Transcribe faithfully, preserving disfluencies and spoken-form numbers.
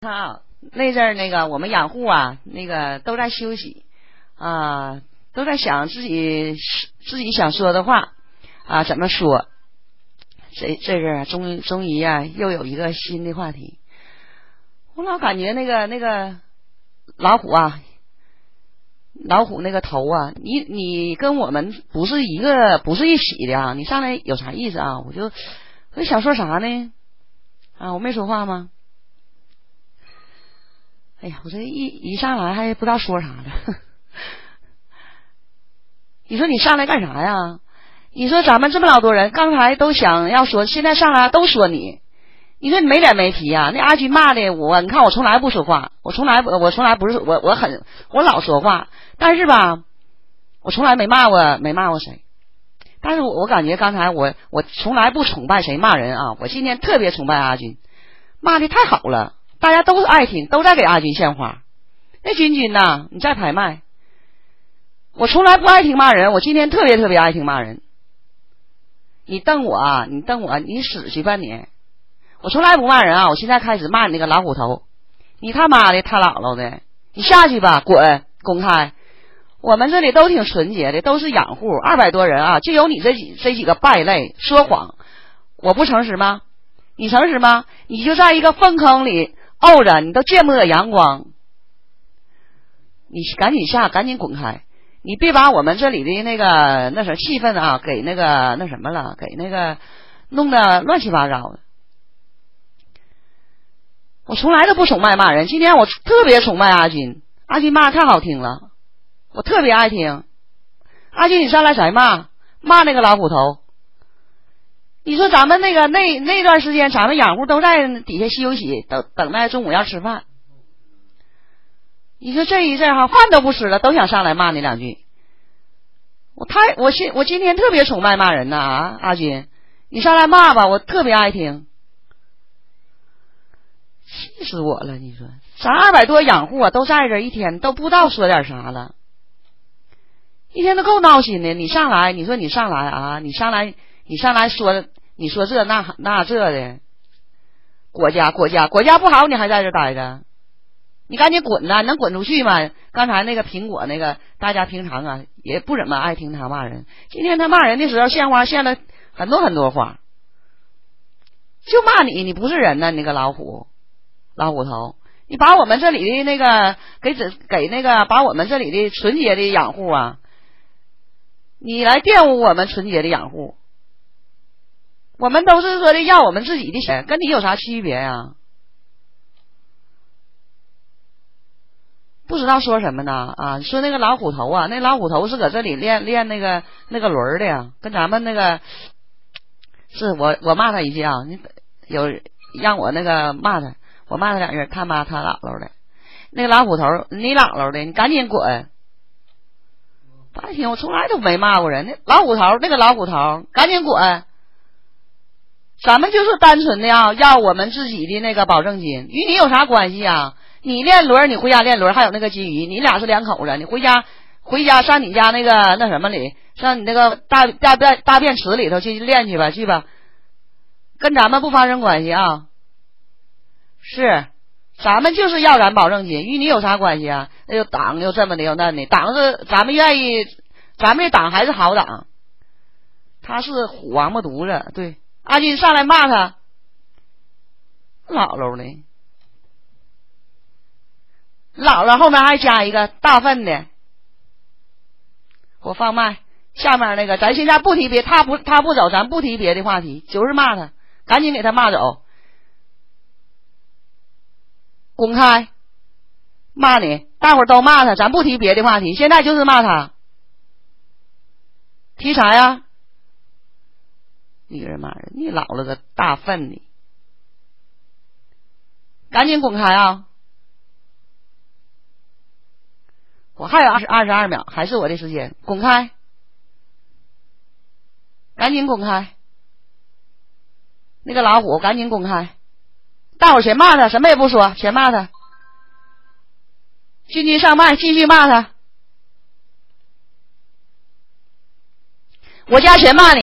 啊，那阵儿那个我们养护啊，那个都在休息啊，都在想自己自己想说的话啊，怎么说？这这阵儿终于终于啊，又有一个新的话题。我老感觉那个那个老虎啊，老虎那个头啊，你你跟我们不是一个不是一起的啊，你上来有啥意思啊？我就我想说啥呢？啊，我没说话吗？哎呀，我这一一上来还不知道说啥了。你说你上来干啥呀？你说咱们这么老多人，刚才都想要说，现在上来都说你。你说你没脸没皮呀、啊？那阿军骂的我，你看我从来不说话，我从来我从来不是我我很我老说话，但是吧，我从来没骂过没骂过谁。但是我我感觉刚才我我从来不崇拜谁骂人啊，我今天特别崇拜阿军，骂的太好了。大家都是爱听，都在给阿军献花。那君君呐，你在排麦。我从来不爱听骂人，我今天特别特别爱听骂人。你瞪我啊，你瞪我，你死去吧你！我从来不骂人啊，我现在开始骂你那个老虎头。你他妈的，他姥姥的，你下去吧，滚！公开。我们这里都挺纯洁的，都是养护，二百多人啊，就有你这几这几个败类，说谎。我不诚实吗？你诚实吗？你就在一个粪坑里沤着，你都见不得阳光。你赶紧下，赶紧滚开！你别把我们这里的那个那什么气氛啊，给那个那什么了，给那个弄得乱七八糟的。我从来都不崇拜骂人，今天我特别崇拜阿军，阿军骂太好听了，我特别爱听。阿军，你上来谁骂？骂那个老虎头。你说咱们那个那那段时间，咱们养护都在底下休息，都等待中午要吃饭。你说这一阵哈，饭都不吃了，都想上来骂你两句。我太我今我今天特别崇拜骂人呐啊，阿军，你上来骂吧，我特别爱听。气死我了！你说咱二百多养护啊，都在这一天都不知道说点啥了，一天都够闹心的。你上来，你说你上来啊，你上来。你上来说，你说这那那这的，国家国家国家不好，你还在这待着，你赶紧滚呐！能滚出去吗？刚才那个苹果那个，大家平常啊也不怎么爱听他骂人，今天他骂人的时候献花献了很多很多花，就骂你，你不是人呐，你个老虎老虎头，你把我们这里的那个给给那个把我们这里的纯洁的养护啊，你来玷污我们纯洁的养护。我们都是说的要我们自己的钱，跟你有啥区别呀？不知道说什么呢啊！你说那个老虎头啊，那老虎头是搁这里练练那个那个轮的呀，跟咱们那个是我我骂他一句啊，你有让我那个骂他，我骂他两句，他妈他姥姥的，那个老虎头你姥姥的，你赶紧滚！白听我从来都没骂过人，那老虎头那个老虎头赶紧滚！咱们就是单纯的呀，要我们自己的那个保证金，与你有啥关系啊？你练轮，你回家练轮，还有那个金鱼，你俩是两口子，你回家回家上你家那个那什么里，上你那个大大便大便池里头去练去吧，去吧，跟咱们不发生关系啊。是，咱们就是要咱保证金，与你有啥关系啊？那又党又这么的又那的，党是咱们愿意，咱们这党还是好党，他是虎王八犊子，对。阿军上来骂他姥姥呢，姥姥后面还加一个大粪的。我放麦，下面那个咱现在不提别，他不他不走，咱不提别的话题，就是骂他，赶紧给他骂走，公开骂你，大伙儿都骂他，咱不提别的话题，现在就是骂他，提啥呀？一个人骂人，你姥姥个大粪你，赶紧滚开啊！我还有二十二十二秒，还是我的时间，滚开，赶紧滚开！那个老虎，赶紧滚开！大伙儿先骂他，什么也不说，先骂他。君君上麦，继续骂他。我家全骂你。